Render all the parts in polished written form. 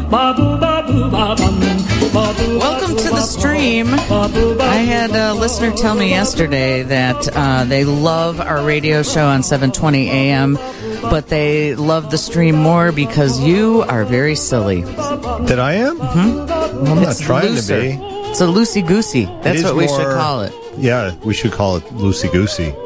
Welcome to the stream. I had a listener tell me yesterday that they love our radio show on 720 AM, but they love the stream more because you are very silly. That I am? Mm-hmm. I'm not trying to be. It's a loosey-goosey. That's what we should call it. Yeah, we should call it loosey-goosey.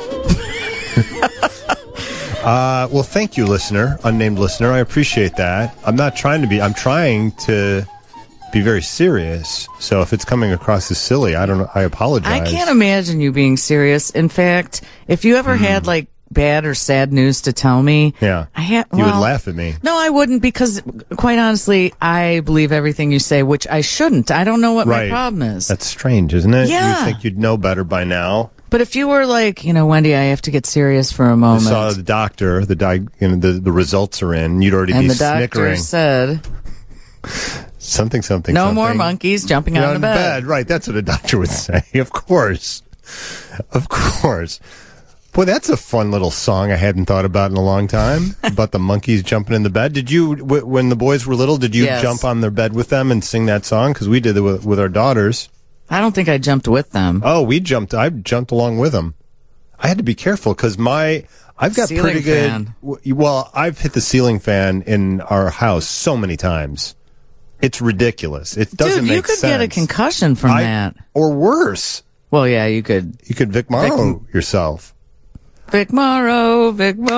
Well, thank you, listener, unnamed listener. I appreciate that. I'm not trying to be. I'm trying to be very serious. So if it's coming across as silly, I don't know. I apologize. I can't imagine you being serious. In fact, if you ever had like bad or sad news to tell me, you would laugh at me. No, I wouldn't, because quite honestly, I believe everything you say, which I shouldn't. I don't know what my problem is. That's strange, isn't it? Yeah. You think you'd know better by now. But if you were like, Wendy, I have to get serious for a moment. You saw the doctor, the results are in, you'd already be snickering. And the doctor said, something. No more monkeys jumping on the bed. Right, that's what a doctor would say. Of course. Boy, that's a fun little song I hadn't thought about in a long time, about the monkeys jumping in the bed. Did you, when the boys were little, did you jump on their bed with them and sing that song? Because we did it with our daughters. I don't think I jumped with them. Oh, I jumped along with them. I had to be careful because I've got ceiling pretty good. fan. Well, I've hit the ceiling fan in our house so many times. It's ridiculous. It doesn't make sense. You could get a concussion from that. Or worse. Well, yeah, you could. You could Vic Morrow yourself. Vic Morrow.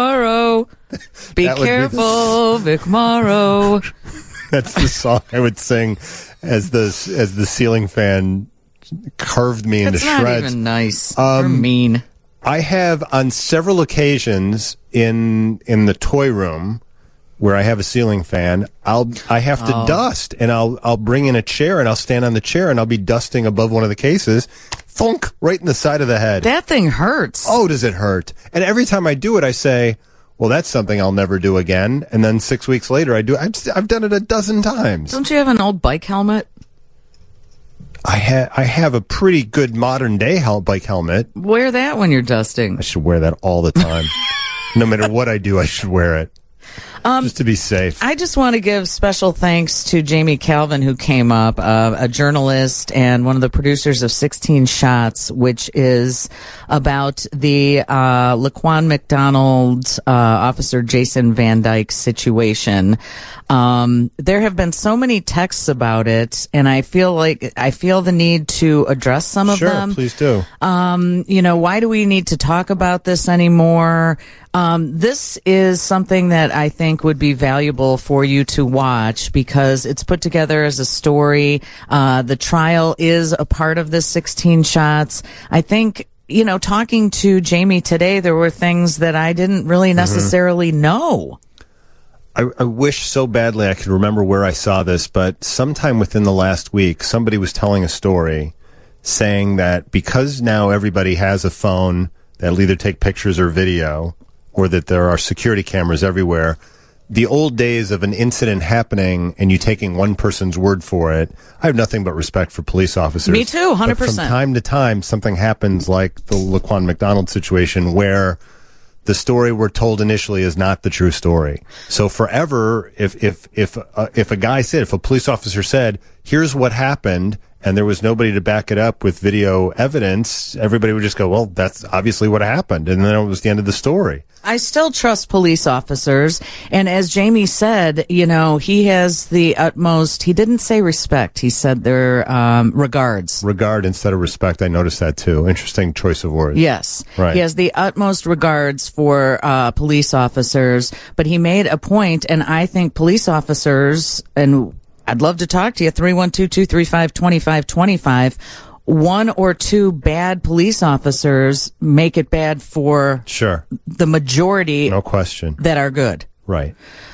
Be careful, Vic Morrow. That's the song I would sing as the ceiling fan carved me into shreds. That's not even nice. Or mean. I have on several occasions in the toy room where I have a ceiling fan, I have to dust, and I'll bring in a chair and I'll stand on the chair and I'll be dusting above one of the cases. Thunk, right in the side of the head. That thing hurts. Oh, does it hurt? And every time I do it, I say, well, that's something I'll never do again. And then 6 weeks later, I do. I've done it a dozen times. Don't you have an old bike helmet? I have a pretty good modern day bike helmet. Wear that when you're dusting. I should wear that all the time. No matter what I do, I should wear it. Just to be safe. I just want to give special thanks to Jamie Calvin, who came up, a journalist and one of the producers of 16 Shots, which is about the Laquan McDonald, Officer Jason Van Dyke situation. There have been so many texts about it, and I feel the need to address some of them. Sure, please do. Why do we need to talk about this anymore? This is something that I think would be valuable for you to watch because it's put together as a story. The trial is a part of this 16 Shots. I think, talking to Jamie today, there were things that I didn't really necessarily know. I wish so badly I could remember where I saw this, but sometime within the last week, somebody was telling a story saying that because now everybody has a phone that'll either take pictures or video, or that there are security cameras everywhere, the old days of an incident happening and you taking one person's word for it, I have nothing but respect for police officers. Me too, 100%. But from time to time, something happens like the Laquan McDonald situation where the story we're told initially is not the true story. So forever, if a police officer said, here's what happened, and there was nobody to back it up with video evidence, everybody would just go, well, that's obviously what happened. And then it was the end of the story. I still trust police officers. And as Jamie said, he has the utmost, he didn't say respect. He said their regards. Regard instead of respect. I noticed that too. Interesting choice of words. Yes. Right. He has the utmost regards for police officers. But he made a point, and I think police officers, and I'd love to talk to you, 312-235-2525. One or two bad police officers make it bad for the majority. No question. That are good. Right.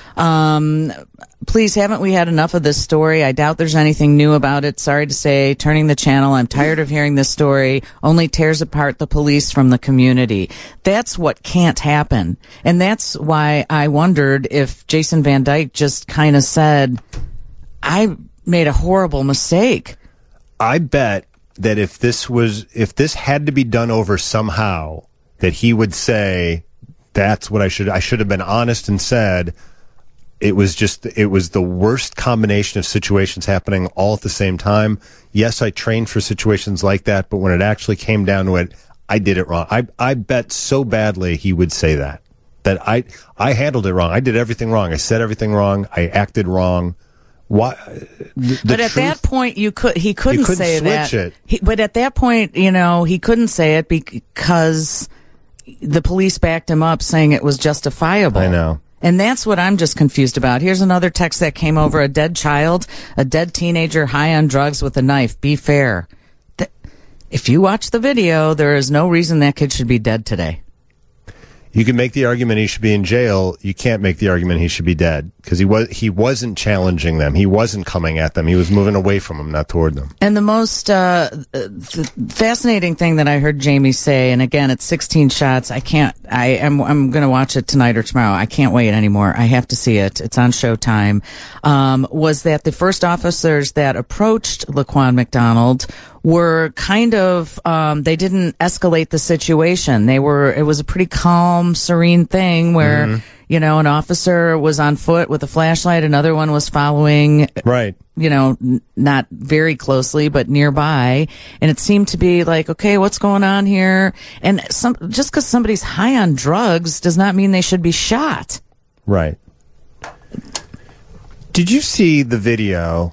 Please, haven't we had enough of this story? I doubt there's anything new about it. Sorry to say, turning the channel. I'm tired of hearing this story. Only tears apart the police from the community. That's what can't happen. And that's why I wondered if Jason Van Dyke just kind of said, I made a horrible mistake. I bet that if this had to be done over somehow, that he would say, that's what I should have been honest and said, it was the worst combination of situations happening all at the same time. Yes, I trained for situations like that, but when it actually came down to it, I did it wrong. I bet so badly he would say that I handled it wrong. I did everything wrong. I said everything wrong. I acted wrong. Why? But at that point, he couldn't say switch that. It. But at that point, he couldn't say it because the police backed him up, saying it was justifiable. I know. And that's what I'm just confused about. Here's another text that came over: a dead child, a dead teenager high on drugs with a knife. Be fair. If you watch the video, there is no reason that kid should be dead today. You can make the argument he should be in jail. You can't make the argument he should be dead because he wasn't challenging them. He wasn't coming at them. He was moving away from them, not toward them. And the most fascinating thing that I heard Jamie say, and again, it's 16 shots. I'm going to watch it tonight or tomorrow. I can't wait anymore. I have to see it. It's on Showtime. Was that the first officers that approached Laquan McDonald were kind of, they didn't escalate the situation. It was a pretty calm, serene thing where, an officer was on foot with a flashlight, another one was following. Right. Not very closely, but nearby. And it seemed to be like, okay, what's going on here? And just because somebody's high on drugs does not mean they should be shot. Right. Did you see the video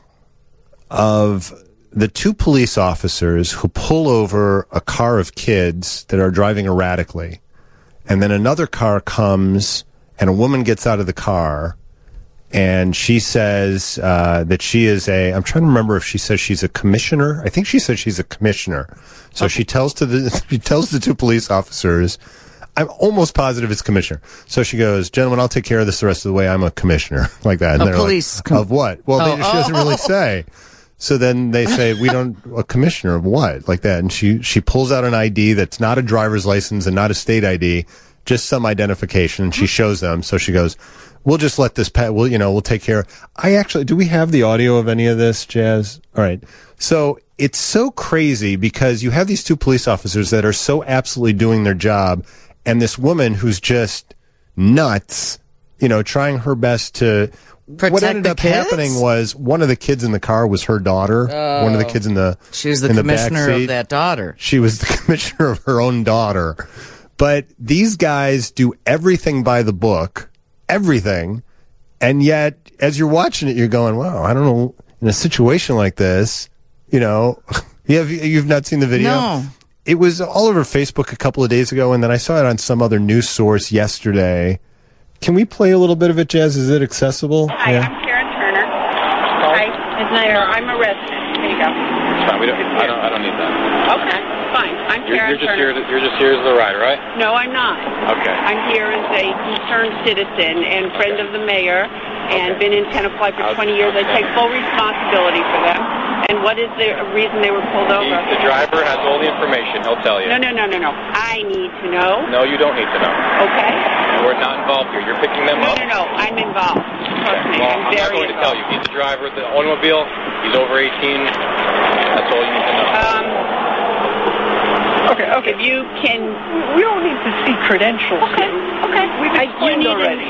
of the two police officers who pull over a car of kids that are driving erratically, and then another car comes and a woman gets out of the car and she says that she is I'm trying to remember if she says she's a commissioner. I think she said she's a commissioner. So she tells the two police officers, I'm almost positive it's commissioner. So she goes, gentlemen, I'll take care of this the rest of the way. I'm a commissioner. Like that. And a police. Like, of what? Well, she doesn't really say. So then they say, a commissioner of what? Like that. And she pulls out an ID that's not a driver's license and not a state ID, just some identification. And she shows them. So she goes, we'll just let this pass. We'll take care. Do we have the audio of any of this, Jazz? All right. So it's so crazy because you have these two police officers that are so absolutely doing their job. And this woman who's just nuts, trying her best to, protect what ended the up kids? Happening was one of the kids in the car was her daughter. One of the kids she was the commissioner of that daughter. She was the commissioner of her own daughter. But these guys do everything by the book, everything. And yet, as you're watching it, you're going, wow, I don't know, in a situation like this, you've not seen the video? No. It was all over Facebook a couple of days ago, and then I saw it on some other news source yesterday. Can we play a little bit of it, Jazz? Is it accessible? Hi, I'm Karen Turner. Hi, it's Nair. I'm a resident. Here you go. It's fine. I don't need that. Okay, fine. I'm Karen Turner. You're just here as the ride, right? No, I'm not. Okay. I'm here as a concerned citizen and friend of the mayor, and been in Tenafly for 20 years. I take full responsibility for them. And what is the reason they were pulled over? The driver has all the information. He'll tell you. No. I need to know. No, you don't need to know. Okay. We're not involved here. You're picking them up. No. I'm involved. Trust me. Well, I'm I'm not very going to tell you. He's the driver of the automobile. He's over 18. That's all you need to know. Okay. If you can... We don't need to see credentials. Okay. We've explained already.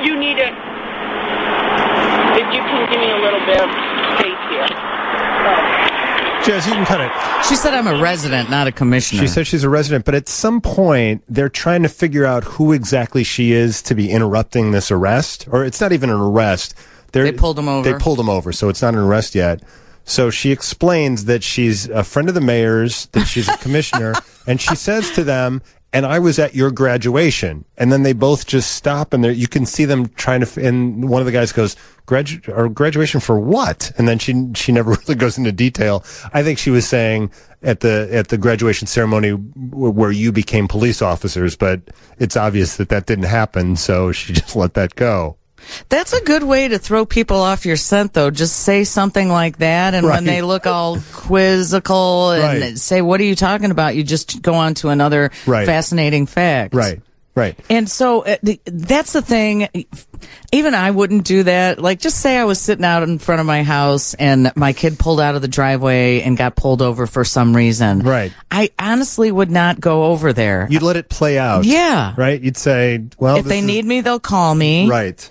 If you can give me a little bit of space here. Jazz, you can cut it. She said I'm a resident, not a commissioner. She said she's a resident, but at some point, they're trying to figure out who exactly she is to be interrupting this arrest. Or it's not even an arrest. They pulled him over. They pulled him over, so it's not an arrest yet. So she explains that she's a friend of the mayor's, that she's a commissioner, and she says to them, and I was at your graduation. And then they both just stop, and you can see them trying to, and one of the guys goes, graduation for what? And then she never really goes into detail. I think she was saying at the graduation ceremony where you became police officers, but it's obvious that didn't happen, so she just let that go. That's a good way to throw people off your scent, though. Just say something like that, and when they look all quizzical and say, what are you talking about? You just go on to another fascinating fact. Right. And so that's the thing. Even I wouldn't do that. Like, just say I was sitting out in front of my house and my kid pulled out of the driveway and got pulled over for some reason. Right. I honestly would not go over there. You'd let it play out. Yeah. Right? You'd say, well, if they need me, they'll call me. Right.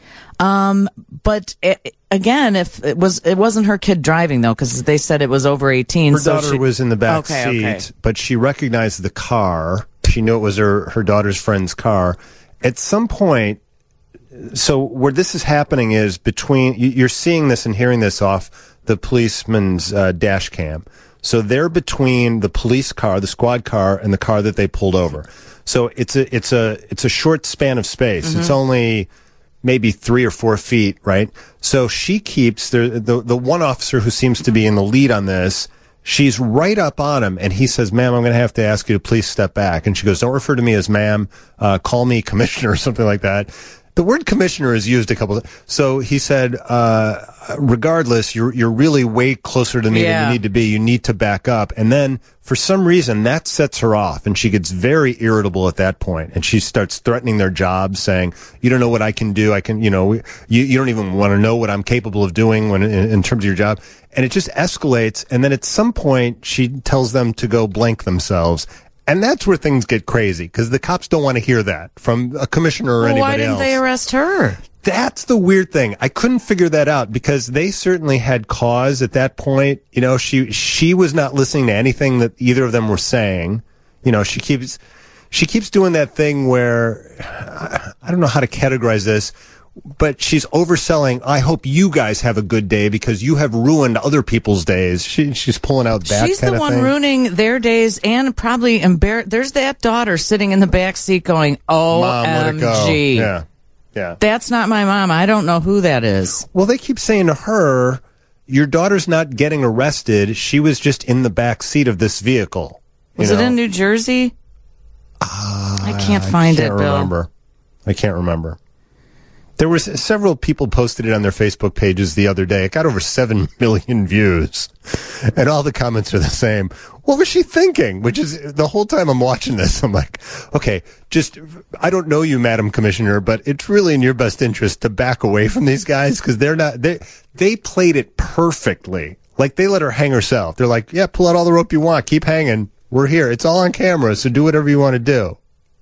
But again, if it wasn't her kid driving though, because they said it was over 18. Her daughter was in the back seat, but she recognized the car. She knew it was her daughter's friend's car. At some point, so where this is happening is between, you're seeing this and hearing this off the policeman's dash cam. So they're between the police car, the squad car, and the car that they pulled over. So it's a short span of space. Mm-hmm. It's only maybe 3 or 4 feet, right? So she keeps the one officer who seems to be in the lead on this. She's right up on him, and he says, "Ma'am, I'm going to have to ask you to please step back." And she goes, "Don't refer to me as ma'am. Call me commissioner," or something like that. The word commissioner is used a couple of times. So he said, regardless, you're really way closer to me than you need to be. You need to back up. And then for some reason that sets her off, and she gets very irritable at that point. And she starts threatening their jobs, saying, "You don't know what I can do. I can, you don't even want to know what I'm capable of doing when in terms of your job." And it just escalates. And then at some point she tells them to go blank themselves. And that's where things get crazy, because the cops don't want to hear that from a commissioner or anybody else. Why didn't they arrest her? That's the weird thing. I couldn't figure that out, because they certainly had cause at that point. She was not listening to anything that either of them were saying. She keeps doing that thing where, I don't know how to categorize this, but she's overselling, "I hope you guys have a good day because you have ruined other people's days." She's pulling out that kind of thing. She's the one ruining their days, and probably embarrassed. There's that daughter sitting in the back seat going, "OMG. Mom, let it go." Yeah. That's not my mom. I don't know who that is. Well, they keep saying to her, "Your daughter's not getting arrested. She was just in the back seat of this vehicle." Was it in New Jersey? I can't find it, Bill. I can't remember. There were several people posted it on their Facebook pages the other day. It got over 7 million views. And all the comments are the same. What was she thinking? Which is, the whole time I'm watching this, I'm like, okay, I don't know you, Madam Commissioner, but it's really in your best interest to back away from these guys, because they played it perfectly. Like, they let her hang herself. They're like, "Yeah, pull out all the rope you want. Keep hanging. We're here. It's all on camera, so do whatever you want to do."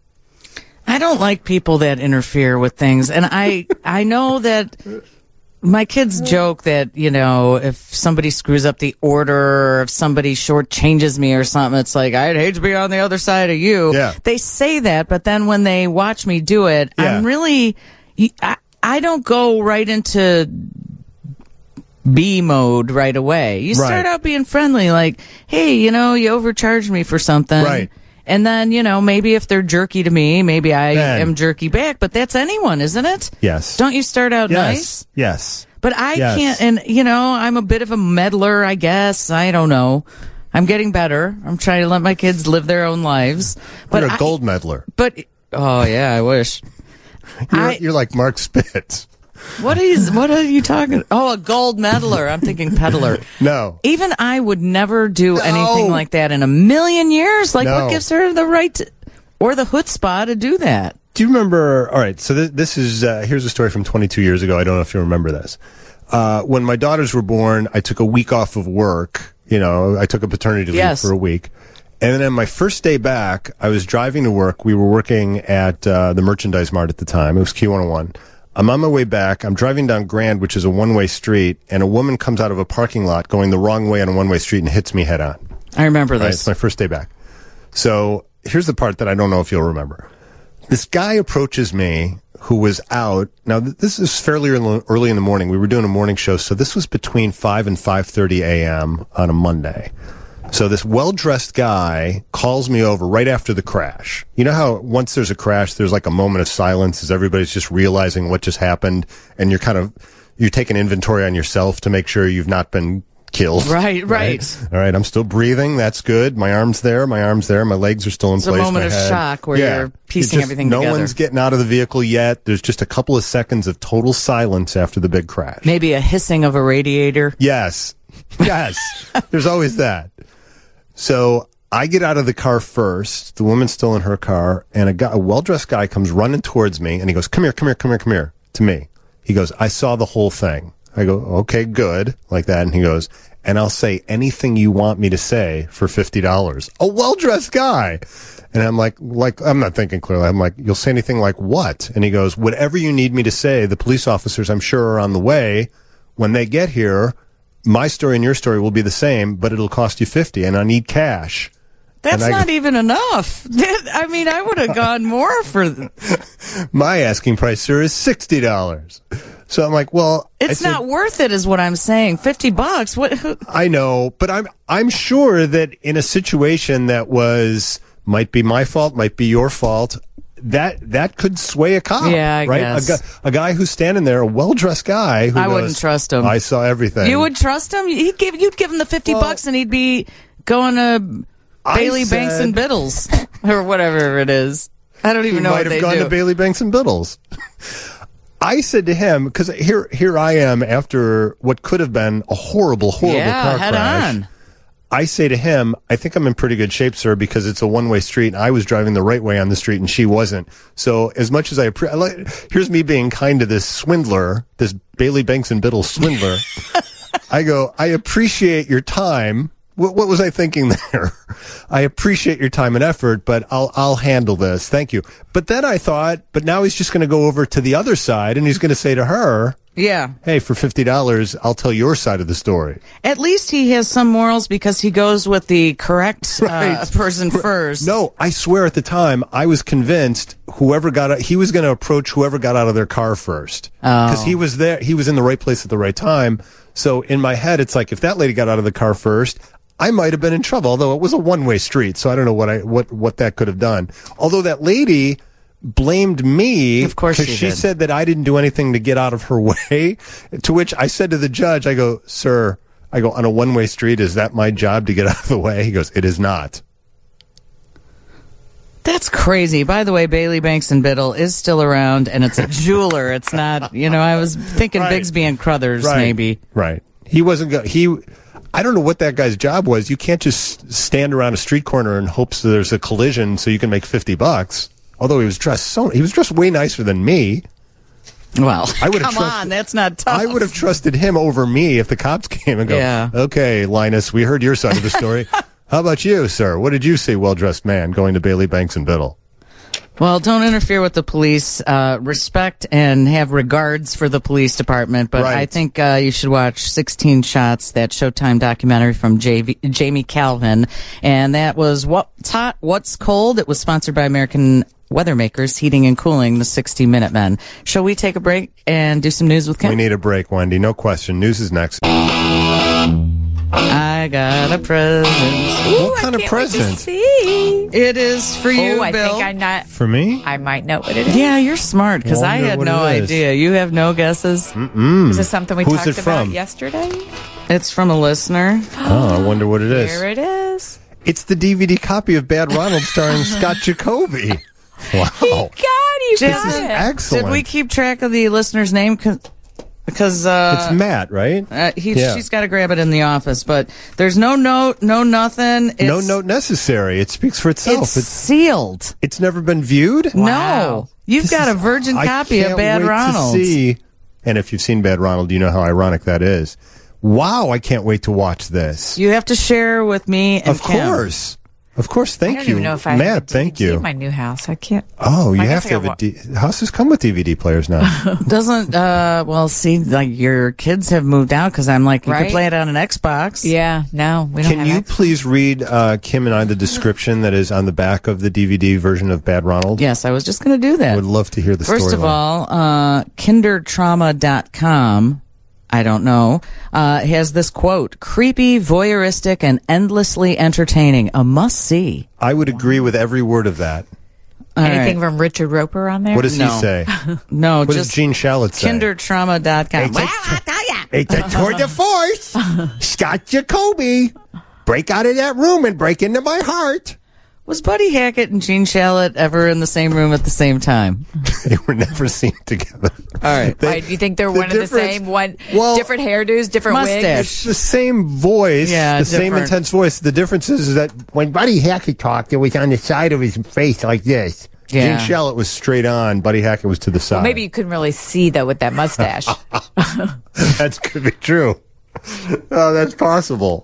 I don't like people that interfere with things. And I know that my kids joke that, if somebody screws up the order, or if somebody shortchanges me or something, it's like, "I'd hate to be on the other side of you." Yeah. They say that, but then when they watch me do it, I'm really, I don't go right into B mode right away. You start out being friendly, like, "Hey, you overcharged me for something." Right. And then, maybe if they're jerky to me, maybe I am jerky back. But that's anyone, isn't it? Yes. Don't you start out nice? Yes. But I can't, and, I'm a bit of a meddler, I guess. I don't know. I'm getting better. I'm trying to let my kids live their own lives. But You're a gold meddler. But, oh, yeah, I wish. You're like Mark Spitz. What are you talking? Oh, a gold meddler. I'm thinking peddler. No. Even I would never do anything like that in a million years. Like, what gives her the right or the chutzpah to do that? Do you remember? All right. So this is, here's a story from 22 years ago. I don't know if you remember this. When my daughters were born, I took a week off of work. I took a paternity leave for a week. And then on my first day back, I was driving to work. We were working at the Merchandise Mart at the time. It was Q101. I'm on my way back. I'm driving down Grand, which is a one-way street, and a woman comes out of a parking lot going the wrong way on a one-way street and hits me head on. I remember this. Right, it's my first day back. So here's the part that I don't know if you'll remember. This guy approaches me who was out. Now, this is fairly early in the morning. We were doing a morning show, so this was between 5 and 5:30 a.m. on a Monday. So this well-dressed guy calls me over right after the crash. You know how once there's a crash, there's like a moment of silence as everybody's just realizing what just happened, and you're taking inventory on yourself to make sure you've not been killed. Right. All right, I'm still breathing. That's good. My arm's there. My legs are still in place. It's a moment of shock where you're piecing everything together. No one's getting out of the vehicle yet. There's just a couple of seconds of total silence after the big crash. Maybe a hissing of a radiator. Yes. There's always that. So I get out of the car first. The woman's still in her car, and a well-dressed guy comes running towards me, and he goes, "Come here," to me. He goes, "I saw the whole thing. I go, okay, good, like that. And he goes, and I'll say anything you want me to say for $50. A well-dressed guy. And I'm like, I'm not thinking clearly. I'm like, you'll say anything like what? And he goes, whatever you need me to say. The police officers, I'm sure, are on the way. When they get here, my story and your story will be the same, but it'll cost you $50, and I need cash. That's not even enough. I mean, I would have gone more for... My asking price, sir, is $60. So I'm like, well... It's not worth it, is what I'm saying. $50. What? I know, but I'm sure that in a situation that might be my fault, might be your fault, that could sway a cop. Yeah, I right? guess. A guy who's standing there, a well-dressed guy who wouldn't trust him. I saw everything. You would trust him? You'd give him the $50 and he'd be going to Bailey Banks and Biddles or whatever it is. I don't even know what they do. He might have gone to Bailey Banks and Biddles. I said to him, because here I am after what could have been a horrible car head crash. On. I say to him, I think I'm in pretty good shape, sir, because it's a one-way street, and I was driving the right way on the street, and she wasn't. So as much as here's me being kind to this swindler, this Bailey Banks and Biddle swindler. I go, I appreciate your time. What was I thinking there? I appreciate your time and effort, but I'll handle this. Thank you. But then I thought, but now he's just going to go over to the other side, and he's going to say to her, yeah, hey, for $50, I'll tell your side of the story. At least he has some morals because he goes with the correct person first. No, I swear at the time, I was convinced he was going to approach whoever got out of their car first. Because he was there, he was in the right place at the right time. So in my head, it's like, if that lady got out of the car first, I might have been in trouble, although it was a one-way street, so I don't know what that could have done. Although that lady blamed me, of course, because she said that I didn't do anything to get out of her way, to which I said to the judge, I go, sir, on a one-way street, is that my job to get out of the way? He goes, it is not. That's crazy. By the way, Bailey Banks and Biddle is still around, and it's a jeweler. It's not, I was thinking Bigsby and Crothers, maybe. Right. He wasn't I don't know what that guy's job was. You can't just stand around a street corner in hopes that there's a collision so you can make $50. Although he was dressed way nicer than me. Well, come on, that's not tough. I would have trusted him over me if the cops came and go, okay, Linus, we heard your side of the story. How about you, sir? What did you see, well-dressed man going to Bailey Banks and Biddle? Well, don't interfere with the police. Respect and have regards for the police department. But I think you should watch 16 Shots, that Showtime documentary from Jamie Calvin. And that was What's Hot, What's Cold. It was sponsored by American Weather Makers, Heating and Cooling, the 60 Minute Men. Shall we take a break and do some news with Kim? We need a break, Wendy. No question. News is next. I got a present. What kind of present? It is for you, I Bill. think I'm not. For me? I might know what it is. Yeah, you're smart, because I had no idea. You have no guesses? Is this something we talked about from? yesterday? It's from a listener. Oh, I wonder what it is. Here it is. It's the DVD copy of Bad Ronald starring Scott Jacoby. Wow. God, you got This is it. excellent. Did we keep track of the listener's name? Because it's Matt, right? She's got to grab it in the office, but there's no note, no nothing. No note necessary. It speaks for itself. It's sealed. It's never been viewed? Wow. No. You've got a virgin copy of Bad Ronald. And if you've seen Bad Ronald, you know how ironic that is. Wow, I can't wait to watch this. You have to share with me and Kim. Of course, thank you. I don't even know if I Matt, have a DVD thank you. in my new house. I can't. Oh, you have to have houses come with DVD players now. Doesn't, like your kids have moved out because I'm like, you can play it on an Xbox. Yeah, no, we don't have Can you please read Kim and I the description that is on the back of the DVD version of Bad Ronald? Yes, I was just going to do that. I would love to hear the story. First of all, kindertrauma.com, I don't know, has this quote, creepy, voyeuristic, and endlessly entertaining. A must-see. I would agree with every word of that. Anything from Richard Roper on there? What does he say? No, what just does Gene Shalit say? Kindertrauma.com. It's a tour de force. Scott Jacoby. Break out of that room and break into my heart. Was Buddy Hackett and Gene Shalit ever in the same room at the same time? They were never seen together. All right. Why, do you think they're one and the same? Different hairdos, different mustache. wigs? It's the same voice, same intense voice. The difference is that when Buddy Hackett talked, it was on the side of his face like this. Yeah. Gene Shalit was straight on. Buddy Hackett was to the side. Well, maybe you couldn't really see, though, with that mustache. That could be true. Oh, that's possible.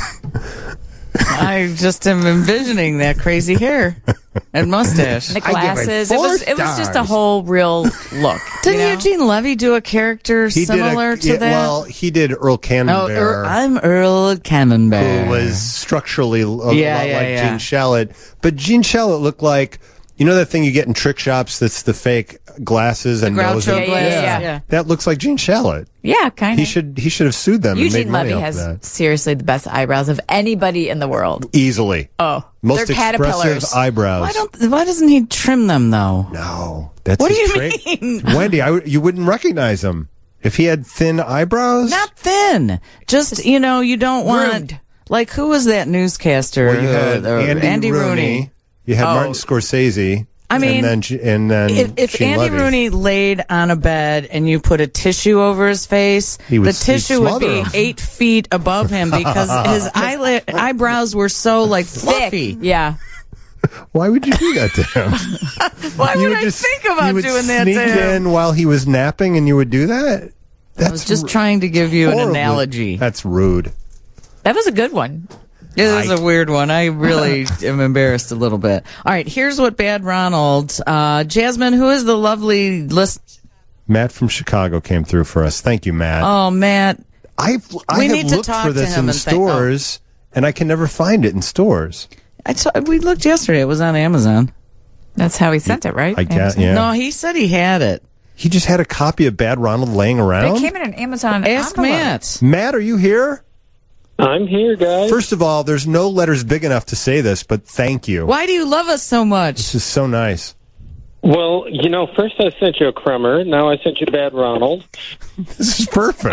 I just am envisioning that crazy hair and mustache. The I give it glasses. 4 It was just a stars. whole real look. Didn't you know? Eugene Levy do a character similar to that? Well, he did Earl Camembert. I'm Earl Camembert. Who was structurally a lot Yeah, like yeah. Gene Shalit. But Gene Shalit looked like, you know that thing you get in trick shops that's the fake glasses and nose? Groucho and- glasses. Yeah. That looks like Gene Shalit. Yeah, kind of. He should have sued them and Eugene made money Levy off has that. seriously the best eyebrows of anybody in the world. Easily. Oh, Most they're expressive caterpillars. eyebrows. Why doesn't he trim them though? No. That's What do his you trait. mean? Wendy, you wouldn't recognize him. If he had thin eyebrows? Not thin. Just, you don't want Groomed. like who was that newscaster? Well, you had Andy Rooney. You had Martin Scorsese. I mean, and then If Gene Andy Levy. Rooney laid on a bed and you put a tissue over his face, He would- the tissue he'd would be smother him. 8 feet above him because his eyebrows were so like fluffy. Thick. Yeah. Why would you do that to him? Why You would I think about you would doing that sneak to him? in while he was napping, and you would do that. That's I was just trying to give you an horribly- analogy. That's rude. That was a good one. It was a weird one. I really am embarrassed a little bit. All right, here's what Bad Ronald. Jasmine, who is the lovely list? Matt from Chicago came through for us. Thank you, Matt. Oh, Matt. I we have need to looked talk for to this him in the and thank- stores, and I can never find it in stores. We looked yesterday. It was on Amazon. That's how he sent it, right? I guess, yeah. No, he said he had it. He just had a copy of Bad Ronald laying around. It came in an Amazon Ask envelope. Matt. Matt, are you here? I'm here, guys. First of all, there's no letters big enough to say this, but thank you. Why do you love us so much? This is so nice. Well, first I sent you a crummer. Now I sent you Bad Ronald. This is perfect.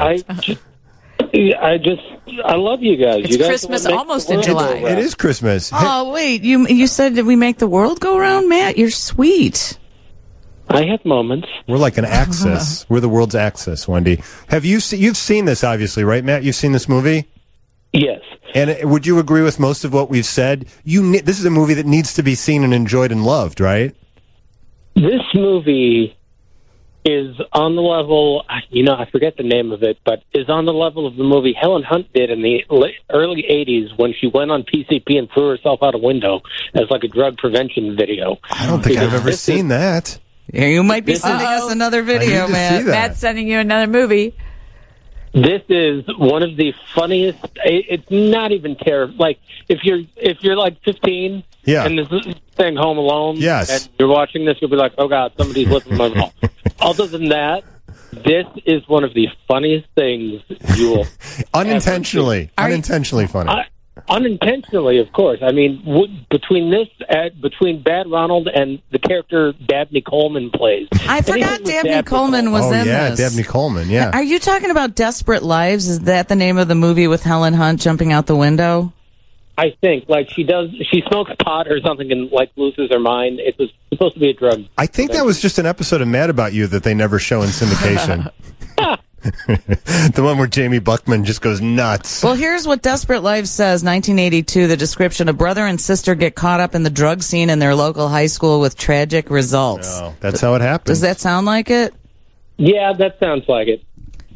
I love you guys. It's you guys Christmas are what makes almost the in world July. go round. It is Christmas. Oh, wait. You said that we make the world go round, Matt? You're sweet. I have moments. We're like an axis. We're the world's axis, Wendy. You've seen this, obviously, right, Matt? You've seen this movie? Yes. And would you agree with most of what we've said? This is a movie that needs to be seen and enjoyed and loved, right? This movie is on the level, I forget the name of it, but is on the level of the movie Helen Hunt did in the early 80s when she went on PCP and threw herself out a window as like a drug prevention video. I don't think I've ever seen that. Yeah, you might be This sending us another video, I need to Matt. see that. Matt's sending you another movie. This is one of the funniest. It's not even terrible. Like if you're like 15, Yeah. and this thing Home Alone, Yes. and you're watching this, you'll be like, oh god, somebody's living my home. Other than that, this is one of the funniest things you will Unintentionally funny. unintentionally, of course. I mean, between Bad Ronald and the character Dabney Coleman plays. I forgot Dabney Coleman was in this. Dabney Coleman, yeah. Are you talking about Desperate Lives? Is that the name of the movie with Helen Hunt jumping out the window? I think like she smokes pot or something and like loses her mind. It was supposed to be a drug. I think that was just an episode of Mad About You that they never show in syndication. The one where Jamie Buckman just goes nuts. Well, here's what Desperate Lives says, 1982, the description. A brother and sister get caught up in the drug scene in their local high school with tragic results. Oh, that's how it happens. Does that sound like it? Yeah, that sounds like it.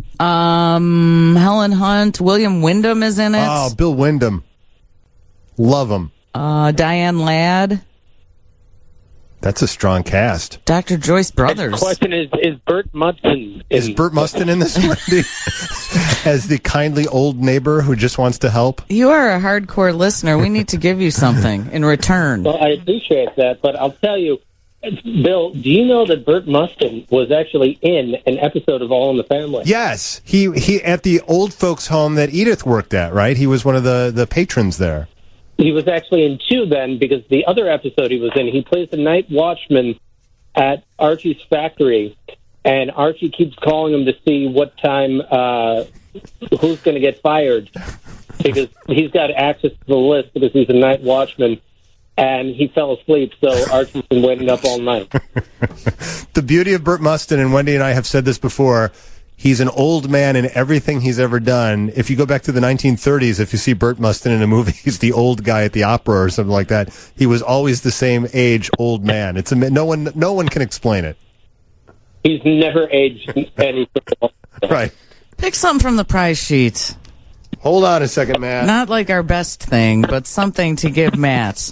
Helen Hunt, William Wyndham is in it. Oh, Bill Wyndham. Love him. Diane Ladd, That's a strong cast. Dr. Joyce Brothers. The question is Burt Mustin. Is Burt Mustin in this movie? As the kindly old neighbor who just wants to help? You are a hardcore listener. We need to give you something in return. Well, I appreciate that, but I'll tell you, Bill, do you know that Burt Mustin was actually in an episode of All in the Family? Yes. He at the old folks' home that Edith worked at, right? He was one of the patrons there. He was actually in two then, because the other episode he was in, he plays the night watchman at Archie's factory, and Archie keeps calling him to see what time, who's going to get fired, because he's got access to the list because he's a night watchman, and he fell asleep, so Archie's been waiting up all night. The beauty of Burt Mustin, and Wendy and I have said this before, He's an old man in everything he's ever done. If you go back to the 1930s, if you see Burt Mustin in a movie, he's the old guy at the opera or something like that. He was always the same age old man. It's no one can explain it. He's never aged anything. Right. Pick something from the prize sheet. Hold on a second, Matt. Not like our best thing, but something to give Matt.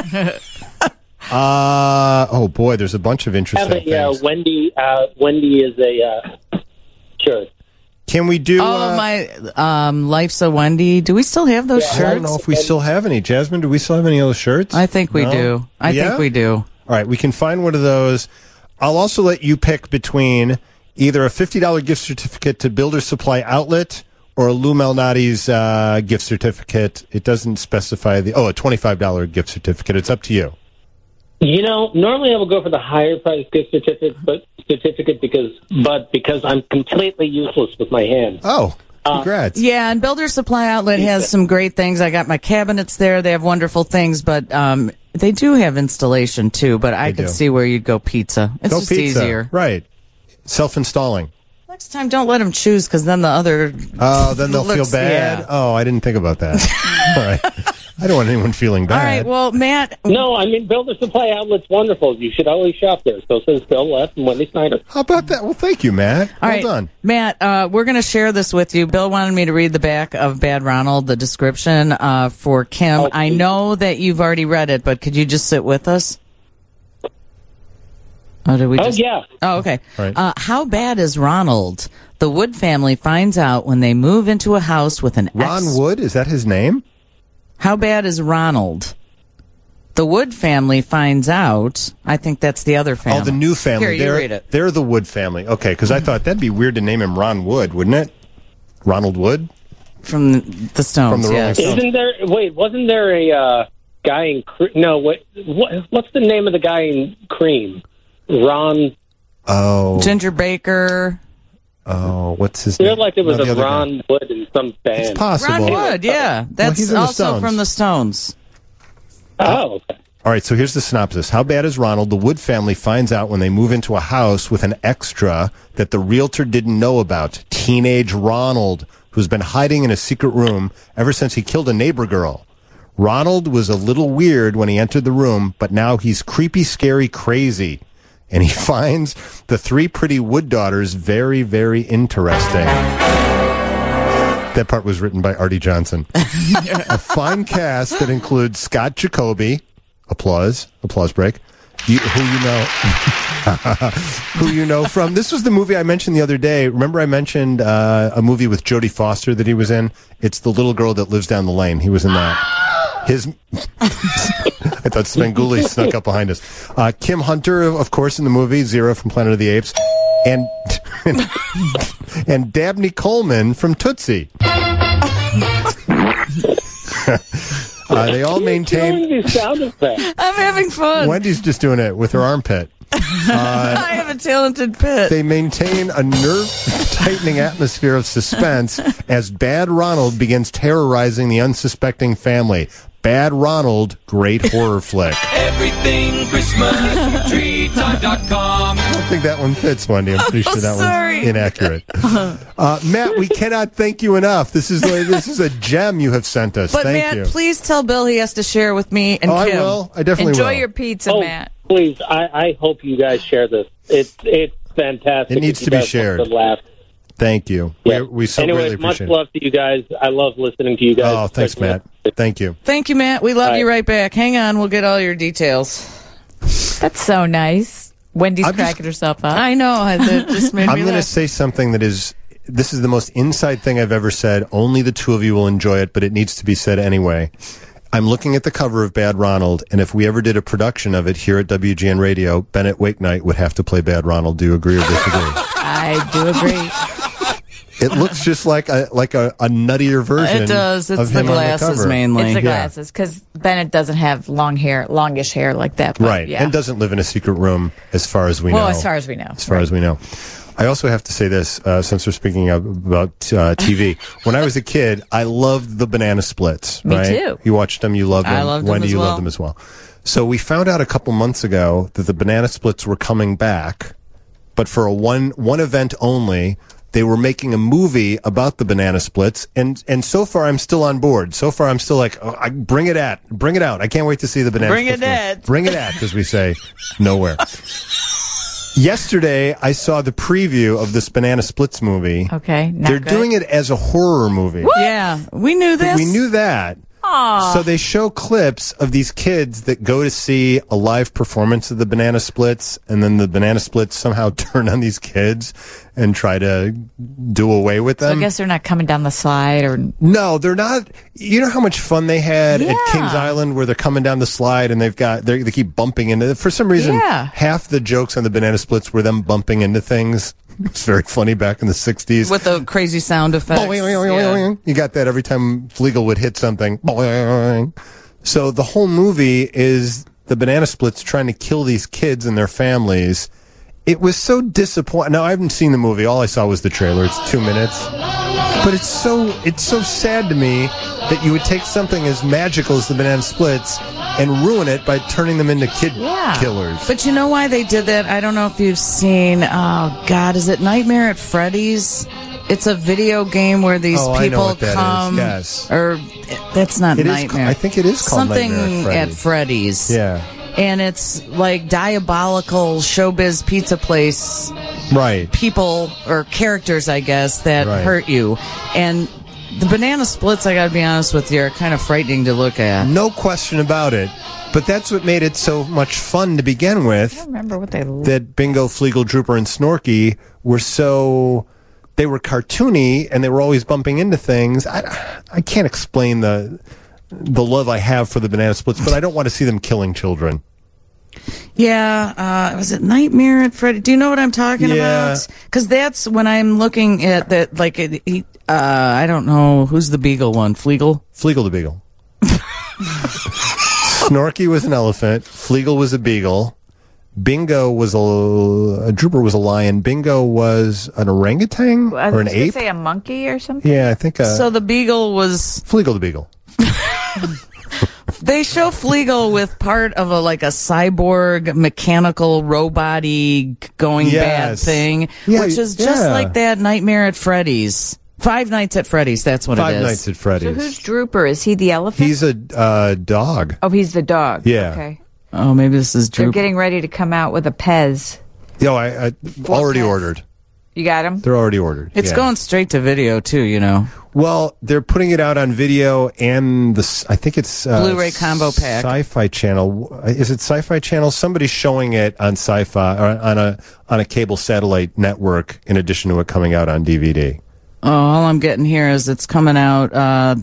Oh boy, there's a bunch of interesting things. Wendy is a shirt. Can we do? My Life's a Wendy. Do we still have those shirts? I don't know if we still have any. Jasmine, do we still have any of those shirts? I think we do. I think we do. All right, we can find one of those. I'll also let you pick between either a $50 gift certificate to Builder Supply Outlet or a Lou Malnati's gift certificate. It doesn't specify a $25 gift certificate. It's up to you. You know, normally I will go for the higher price gift certificate because I'm completely useless with my hands. Oh, congrats. Yeah, and Builder Supply Outlet has some great things. I got my cabinets there. They have wonderful things, but they do have installation too, but I could see where you'd go pizza. It's just easier. Right. Self-installing. Next time, don't let them choose, because then the other... Oh, then they'll feel bad? Yeah. Oh, I didn't think about that. All right. I don't want anyone feeling bad. All right, well, Matt... No, I mean, Builder Supply Outlet's wonderful. You should always shop there. So says Bill West and Wendy Snyder. How about that? Well, thank you, Matt. Well done. Matt, we're going to share this with you. Bill wanted me to read the back of Bad Ronald, the description for Kim. I know that you've already read it, but could you just sit with us? Oh, did we just... yeah. Oh, okay. Right. How bad is Ronald? The Wood family finds out when they move into a house with an Ron Wood? Is that his name? How bad is Ronald? The Wood family finds out. I think that's the other family. Oh, the new family. Here, you read it. They're the Wood family. Okay, because I thought that'd be weird to name him Ron Wood, wouldn't it? Ronald Wood? From the Stones, From the Rolling Stones. Wasn't there a guy in Cream? No, what's the name of the guy in Cream? Ron. Oh. Ginger Baker. Oh, what's his name? I name? feel like it was a Ron Wood in some band. It's possible. Ron Wood, yeah. That's also from the Stones. Oh, okay. All right, so here's the synopsis. How bad is Ronald? The Wood family finds out when they move into a house with an extra that the realtor didn't know about. Teenage Ronald, who's been hiding in a secret room ever since he killed a neighbor girl. Ronald was a little weird when he entered the room, but now he's creepy, scary, crazy. And he finds the three pretty Wood daughters very, very interesting. That part was written by Artie Johnson. A fine cast that includes Scott Jacoby, applause break, who you know from. This was the movie I mentioned the other day. Remember I mentioned a movie with Jodie Foster that he was in? It's The Little Girl That Lives Down the Lane. He was in that. I thought Svengoolie snuck up behind us. Kim Hunter, of course, in the movie Zero from Planet of the Apes, and Dabney Coleman from Tootsie. They all maintain. Sound effects. I'm having fun. Wendy's just doing it with her armpit. I have a talented pit. They maintain a nerve-tightening atmosphere of suspense as Bad Ronald begins terrorizing the unsuspecting family. Bad Ronald, great horror flick. Everything Christmas, treetime.com. I don't think that one fits, Wendy. I'm pretty sure that one's inaccurate. Matt, we cannot thank you enough. This is a gem you have sent us. But thank Matt, you. Please tell Bill he has to share with me and Kim. I will. I definitely will. Enjoy your pizza, Matt. Please, I hope you guys share this. It's fantastic. It needs to be shared. Thank you. Yeah. We so anyway, really appreciate much love to you guys. I love listening to you guys. Oh, thanks, Matt. Thank you. Thank you, Matt. We love you right back. Hang on. We'll get all your details. That's so nice. Wendy's cracking herself up. I know. That just made me I'm going to laugh. say something that is... This is the most inside thing I've ever said. Only the two of you will enjoy it, but it needs to be said anyway. I'm looking at the cover of Bad Ronald, and if we ever did a production of it here at WGN Radio, Bennett Wakenight would have to play Bad Ronald. Do you agree or disagree? I do agree. It looks just like a nuttier version. It does. It's of the him glasses on the cover. mainly. It's the glasses, because Bennett doesn't have longish hair like that. But Right, yeah. and doesn't live in a secret room as far as we know. Well, as far as we know. As far as we know. I also have to say this, since we're speaking about TV. When I was a kid, I loved the Banana Splits. Me right? too. You watched them, you loved them. I loved them Wendy, as you well. loved them as well. So we found out a couple months ago that the Banana Splits were coming back, but for a one event only. they were making a movie about the banana splits, and so far I'm still on board. So far I'm still like, bring it out. I can't wait to see the banana splits. Bring it at, as we say, nowhere. Yesterday, I saw the preview of this Banana Splits movie. Okay, they're doing it as a horror movie. What? Yeah, we knew this. We knew that. Aww. So they show clips of these kids that go to see a live performance of the Banana Splits, and then the Banana Splits somehow turn on these kids and try to do away with them. So I guess they're not coming down the slide, or no, they're not. You know how much fun they had at Kings Island, where they're coming down the slide and they keep bumping into. For some reason, half the jokes on the Banana Splits were them bumping into things. It's very funny back in the 60s. With the crazy sound effects. Yeah. You got that every time Flegel would hit something. So the whole movie is the Banana Splits trying to kill these kids and their families. It was so disappointing. Now, I haven't seen the movie. All I saw was the trailer. It's 2 minutes. But it's so sad to me that you would take something as magical as the Banana Splits and ruin it by turning them into kid killers. But you know why they did that? I don't know if you've seen, is it Nightmare at Freddy's? It's a video game where these people come. Yes. Or that's not Nightmare. I think it is called something Nightmare at Freddy's. Yeah. And it's like diabolical showbiz pizza place. Right. People or characters, I guess, that hurt you. And the Banana Splits, I gotta be honest with you, are kind of frightening to look at. No question about it. But that's what made it so much fun to begin with. I don't remember what they looked. That Bingo, Flegel, Drooper, and Snorky were they were cartoony and they were always bumping into things. I can't explain the love I have for the Banana Splits, but I don't want to see them killing children. Yeah, was it Nightmare at Freddy? Do you know what I'm talking about? Because that's when I'm looking at that, like, I don't know, who's the beagle one? Flegel? Flegel the beagle. Snorky was an elephant. Flegel was a beagle. Bingo was a Drooper was a lion. Bingo was an orangutan or an ape. Say a monkey or something. Yeah, I think. So the beagle was Flegel the beagle. They show Flegel with part of a cyborg mechanical robot-y going bad thing, which is just like that Nightmare at Freddy's. Five Nights at Freddy's, that's what it is. Five Nights at Freddy's. So who's Drooper? Is he the elephant? He's a dog. Oh, he's the dog. Yeah. Okay. Oh, maybe this is Drooper. They're getting ready to come out with a Pez. Yo, I already ordered. You got them? They're already ordered. It's going straight to video, too, you know. Well, they're putting it out on video and I think it's Blu-ray combo pack. Sci-Fi Channel. Is it Sci-Fi Channel? Somebody's showing it on Sci-Fi or on a cable satellite network in addition to it coming out on DVD. Oh, all I'm getting here is it's coming out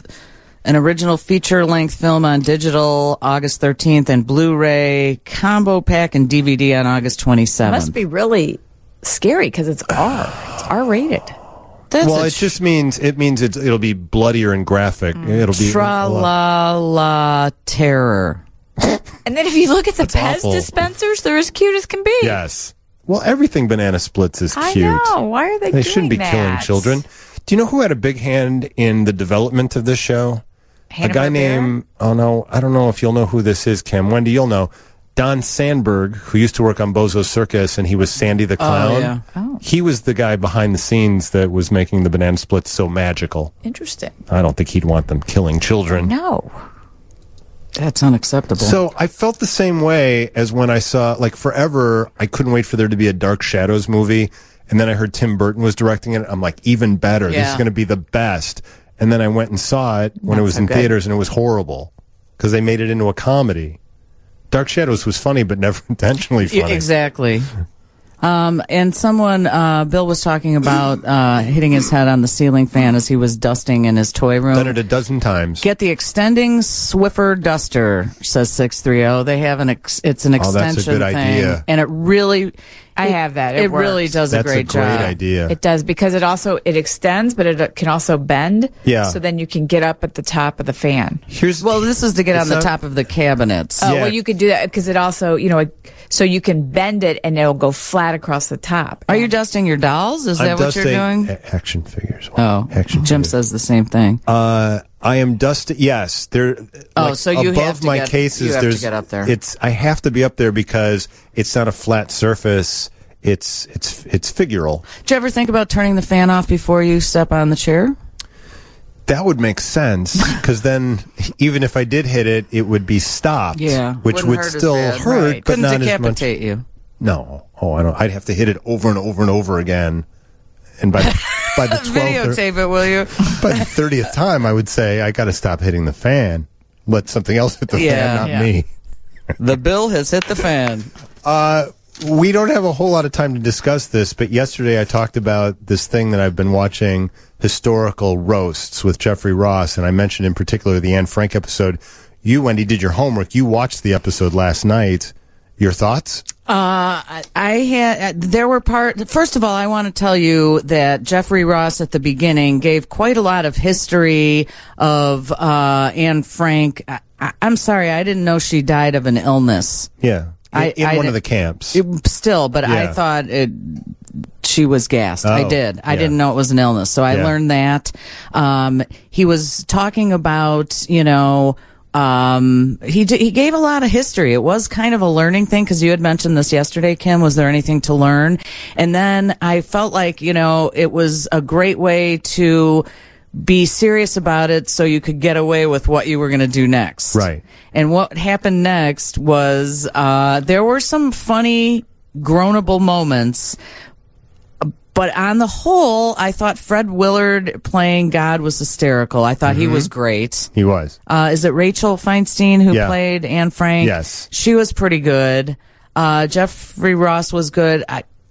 an original feature-length film on digital August 13th and Blu-ray combo pack and DVD on August 27th. It must be really scary because it's R. It's R-rated. It just means it'll be bloodier and graphic. It'll be tra-la-la terror. And then if you look at the Pez dispensers, they're as cute as can be. Yes. Well, everything Banana Splits is cute. I know. Why are they doing that? They shouldn't be killing children. Do you know who had a big hand in the development of this show? A guy named, I don't know if you'll know who this is, Kim. Wendy, you'll know. Don Sandberg, who used to work on Bozo Circus, and he was Sandy the Clown. Oh, yeah. Oh. He was the guy behind the scenes that was making the Banana Splits so magical. Interesting. I don't think he'd want them killing children. No. That's unacceptable. So I felt the same way as when I saw, forever, I couldn't wait for there to be a Dark Shadows movie, and then I heard Tim Burton was directing it. I'm like, even better. Yeah. This is going to be the best. And then I went and saw it when it was in theaters, and it was horrible because they made it into a comedy. Dark Shadows was funny, but never intentionally funny. Exactly. And someone, Bill was talking about hitting his head on the ceiling fan as he was dusting in his toy room. Done it a dozen times. Get the extending Swiffer duster, says 630. They have it's an extension that's a good thing, idea. And it really, I have that. It really does a great job. That's a great idea. It does because it extends, but it can also bend. Yeah. So then you can get up at the top of the fan. This is to get on the top of the cabinets. Oh, well, you could do that because it also, so you can bend it and it'll go flat across the top. Are you dusting your dolls? Is that what you're doing? Action figures. Jim says the same thing. I am dusting. Yes, they're. So you above have to my cases. You have to get up there. I have to be up there because it's not a flat surface. it's figural. Did you ever think about turning the fan off before you step on the chair? That would make sense, because then even if I did hit it, it would be stopped. Yeah, which wouldn't would hurt as still bad. hurt, Right. but Couldn't not as much. decapitate you. No, I don't. I'd have to hit it over and over and over again, and by the 12th Videotape it, will you? by the 30th time, I would say I got to stop hitting the fan. Let something else hit the fan, not me. The bill has hit the fan. We don't have a whole lot of time to discuss this, but yesterday I talked about this thing that I've been watching, historical roasts with Jeffrey Ross, and I mentioned in particular the Anne Frank episode. You, Wendy, did your homework. You watched the episode last night. Your thoughts? First of all, I want to tell you that Jeffrey Ross at the beginning gave quite a lot of history of Anne Frank. I'm sorry, I didn't know she died of an illness. Yeah. In one of the camps. But I thought she was gassed. Oh, I did. I didn't know it was an illness. So I learned that. He was talking about, he gave a lot of history. It was kind of a learning thing, because you had mentioned this yesterday, Kim. Was there anything to learn? And then I felt like, it was a great way to be serious about it so you could get away with what you were going to do next. Right. And what happened next was there were some funny, groanable moments. But on the whole, I thought Fred Willard playing God was hysterical. I thought he was great. He was. Is it Rachel Feinstein who played Anne Frank? Yes. She was pretty good. Jeffrey Ross was good.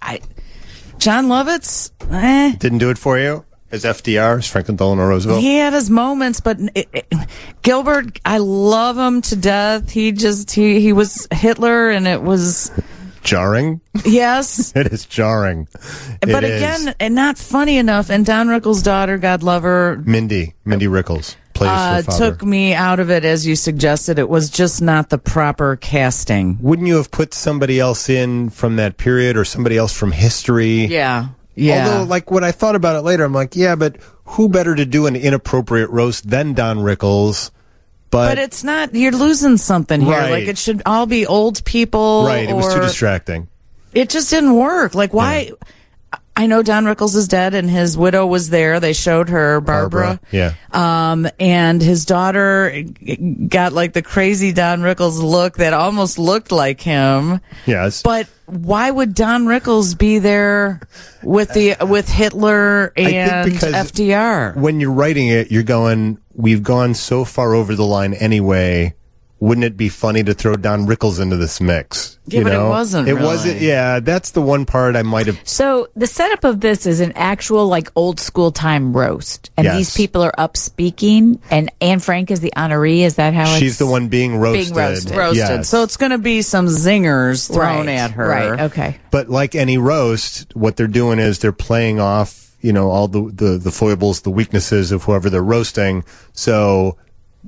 John Lovitz, Didn't do it for you? As FDR, as Franklin Delano Roosevelt? He had his moments, but Gilbert, I love him to death. He was Hitler, and it was jarring. Yes. It is jarring. But again, and not funny enough. And Don Rickles' daughter, God love her, Mindy Rickles plays her father. took me out of it, as you suggested. It was just not the proper casting. Wouldn't you have put somebody else in from that period, or somebody else from history? Yeah. Yeah. Although, like, when I thought about it later, I'm like, yeah, but who better to do an inappropriate roast than Don Rickles? But it's not, you're losing something here. Right. Like, it should all be old people. Right, it was too distracting. It just didn't work. Like, why? Yeah. I know Don Rickles is dead, and his widow was there. They showed her, Barbara. Yeah. And his daughter got like the crazy Don Rickles look that almost looked like him. Yes. But why would Don Rickles be there with Hitler and FDR? When you're writing it, you're going, we've gone so far over the line anyway. Wouldn't it be funny to throw Don Rickles into this mix? Yeah, but it wasn't. It wasn't. Yeah, that's the one part I might have. So the setup of this is an actual, like, old school time roast, and these people are up speaking, and Anne Frank is the honoree. Is that how she's the one being roasted? Roasted. Yes. So it's going to be some zingers thrown at her. Right. Okay. But like any roast, what they're doing is they're playing off, all the foibles, the weaknesses of whoever they're roasting. So,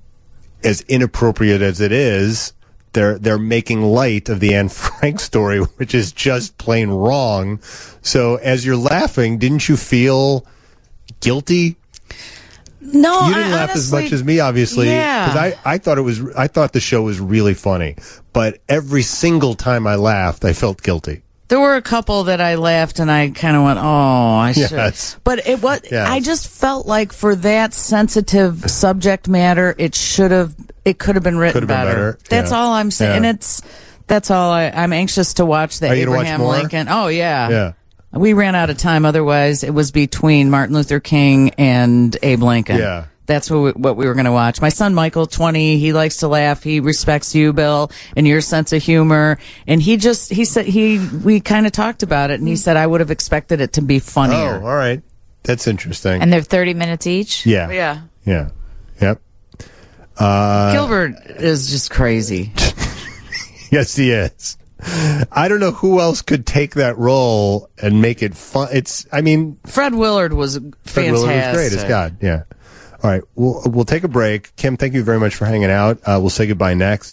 as inappropriate as it is, they're making light of the Anne Frank story, which is just plain wrong. So as you're laughing, didn't you feel guilty? No, you didn't laugh as much as me, obviously. Yeah, because I thought the show was really funny, but every single time I laughed, I felt guilty. There were a couple that I laughed and I kind of went, oh, I should. Yes. But it was, Yes. I just felt like for that sensitive subject matter, it could have been written better. That's all I'm saying. Yeah. And that's all I'm anxious to watch the Are you gonna watch Abraham more? Lincoln. Oh, yeah. Yeah. We ran out of time. Otherwise, it was between Martin Luther King and Abe Lincoln. Yeah. That's what we were going to watch. My son, Michael, 20, he likes to laugh. He respects you, Bill, and your sense of humor. And we kind of talked about it, and he said, I would have expected it to be funnier. Oh, all right. That's interesting. And they're 30 minutes each? Yeah. Yeah. Yeah. Yep. Gilbert is just crazy. Yes, he is. I don't know who else could take that role and make it fun. Fred Willard was fantastic. Fred Willard was great as God. Yeah. All right, we'll take a break. Kim, thank you very much for hanging out. We'll say goodbye next.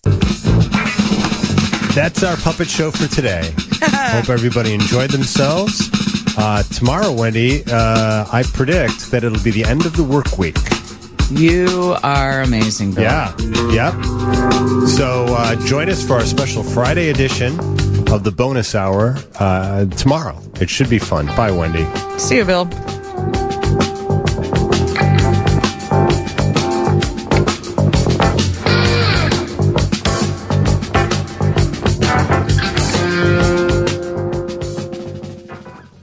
That's our puppet show for today. Hope everybody enjoyed themselves. Tomorrow, Wendy, I predict that it'll be the end of the work week. You are amazing, Bill. Yeah. Yep. So join us for our special Friday edition of the bonus hour tomorrow. It should be fun. Bye, Wendy. See you, Bill.